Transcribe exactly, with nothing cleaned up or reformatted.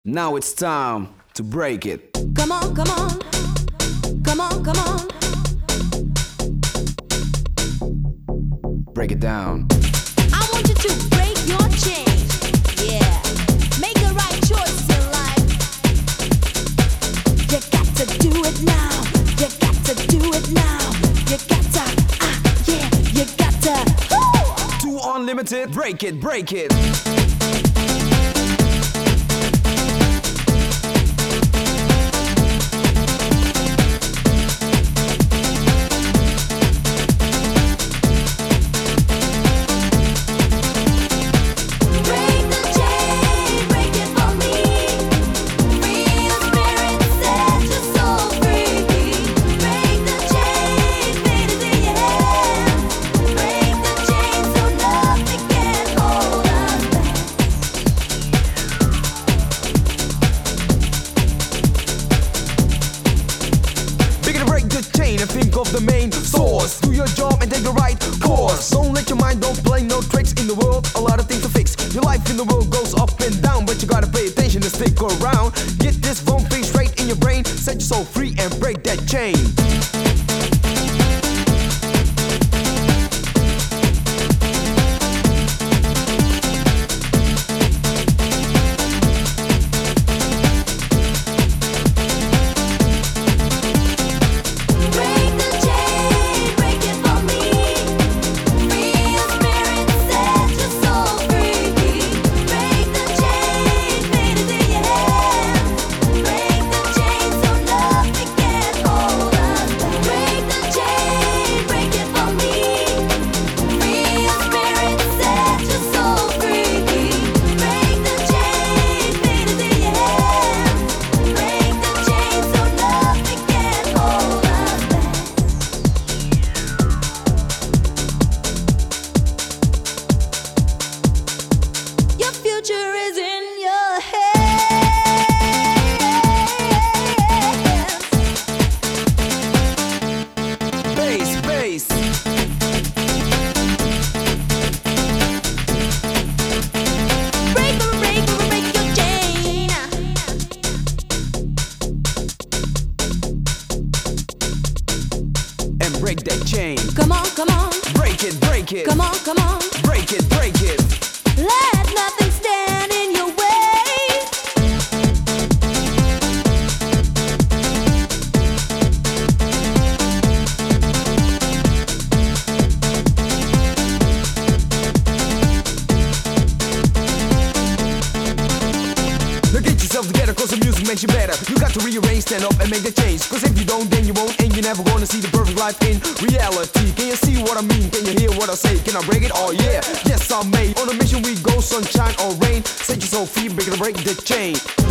Now it's time to break it. Come on, come on, come on, come on. Break it down. I want you to break your chain. Yeah, make the right choice in life. You got to do it now. You got to do it now. You got to, ah, yeah, you got to. Woo! Too unlimited. Break it, break it. Chain and think of the main source. Do your job and take the right course. Don't let your mind, don't play no tricks in the world. A lot of things to fix. Your life in the world goes up and down, but you gotta pay attention and stick around. Get this phone thing straight in your brain. Set your soul free and break that chain. Break that chain. Come on, come on. Break it, break it. Come on, come on. Break it, break it. Let nothing stand in your way. Now get yourself together, cause the music makes you better. You got to rearrange, stand up and make the change. Cause if you don't, then you won't, and you're never gonna see the perfect life in reality. Can you see what I mean? Can you hear what I say? Can I break it? Oh yeah, yes I may. On a mission we go, sunshine or rain. Set your soul free, break it, break the chain.